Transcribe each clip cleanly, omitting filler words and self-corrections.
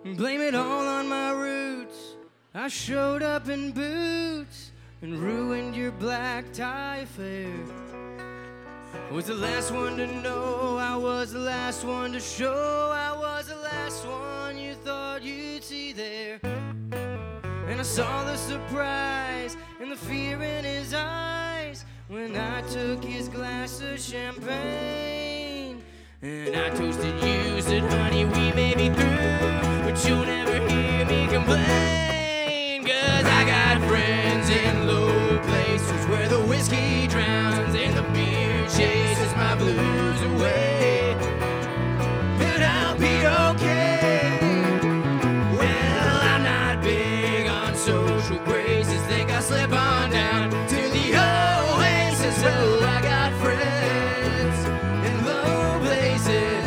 Blame it all on my roots. I showed up in boots and ruined your black tie affair. I was the last one to know, I was the last one to show, I was the last one you thought you'd see there. And I saw the surprise and the fear in his eyes when I took his glass of champagne. And I toasted you, said honey we may be through, but you'll never hear me complain. 'Cause I got friends in low places where the whiskey drowns and the beer chases my blues away. But I'll be okay. Well, I'm not big on social graces, think I'll slip on down to the oasis. Well, I got friends in low places.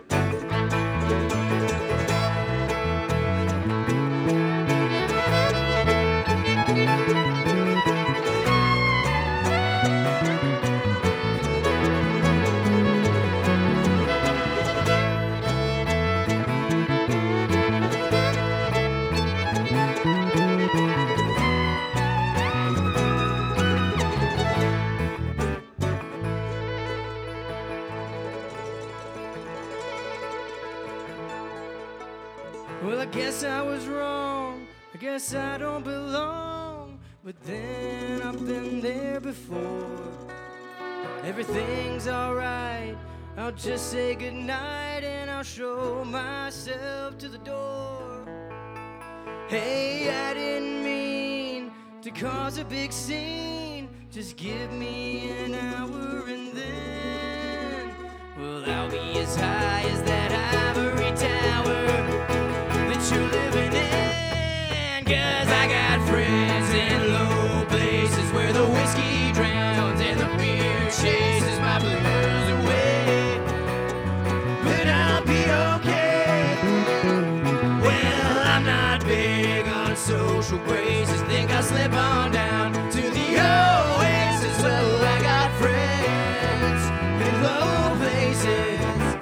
Well, I guess I was wrong, I guess I don't belong, but then I've been there before. Everything's alright, I'll just say goodnight and I'll show myself to the door. Hey, I didn't mean to cause a big scene, just give me an hour and then, well, I'll be as high as that ivory tower that you're living in. 'Cause I got friends in low places where the whiskey drowns and the beer chases my blues away. But I'll be okay. Well, I'm not big on social graces, think I'll slip on down to the oasis. Well, I got friends in low places.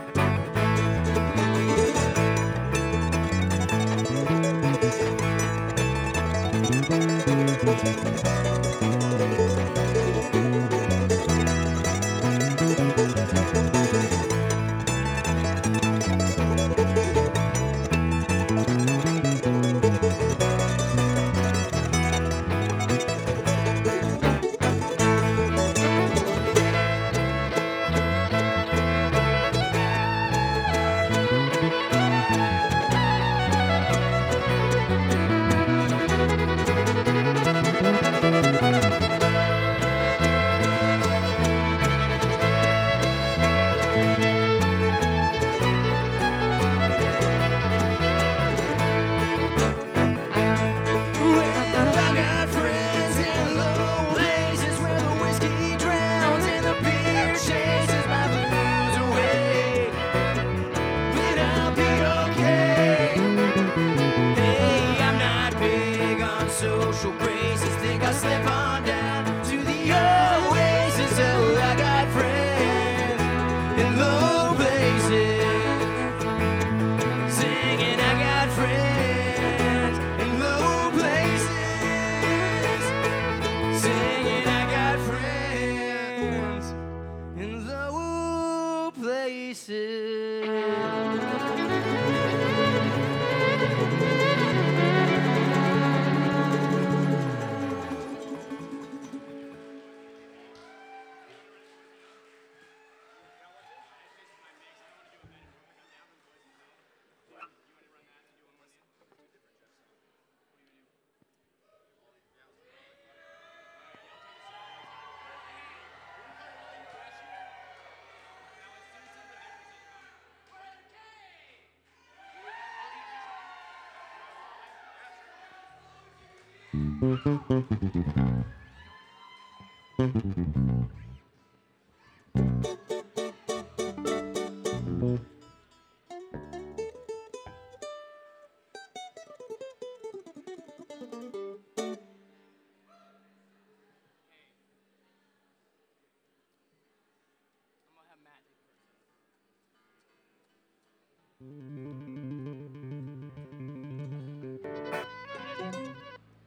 Social graces, think I'll slip on down to the oasis. Oh, I got friends in low places, singing I got friends in low places, singing I got friends in low places. I'm gonna have Matt take it first.